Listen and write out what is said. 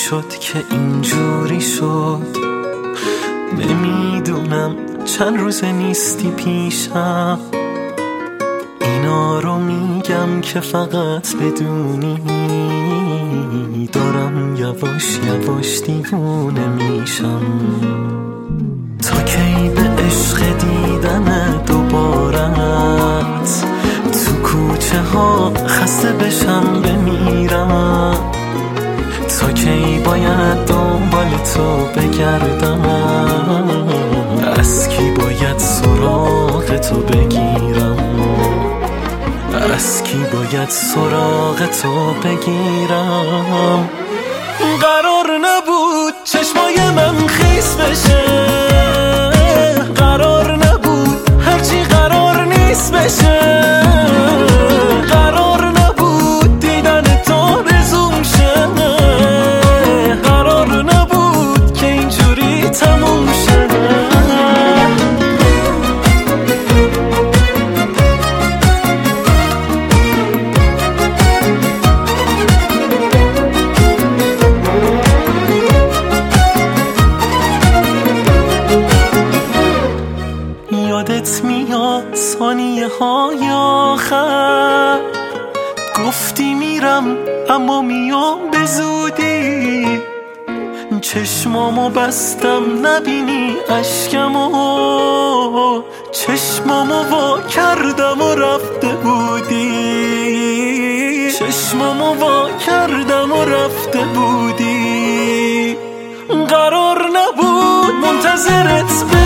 شد که اینجوری شد؟ نمیدونم چند روز نیستی پیشم، اینا رو میگم که فقط بدونی دارم یواش یواش دیوونه میشم. تا کی به عشق دیدن دوبارت تو کوچه ها خسته بشم بمیرم؟ تا کی باید دنبال تو بگردم؟ از کی باید سراغ تو بگیرم؟ از کی باید سراغ تو بگیرم؟ قرار نبود چشمای من خیس بشه، قرار نبود هرچی قرار نیست بشه، قرار نبود دیدن تو رزوم شه، قرار نبود که اینجوری تموم شه. یادت میاد ثانیه های آخر گفتی میرم اما میام به زودی، چشمامو بستم نبینی اشکمو، چشمامو وا کردم و رفته بودی، چشمامو وا کردم و رفته بودی. قرار نبود منتظرت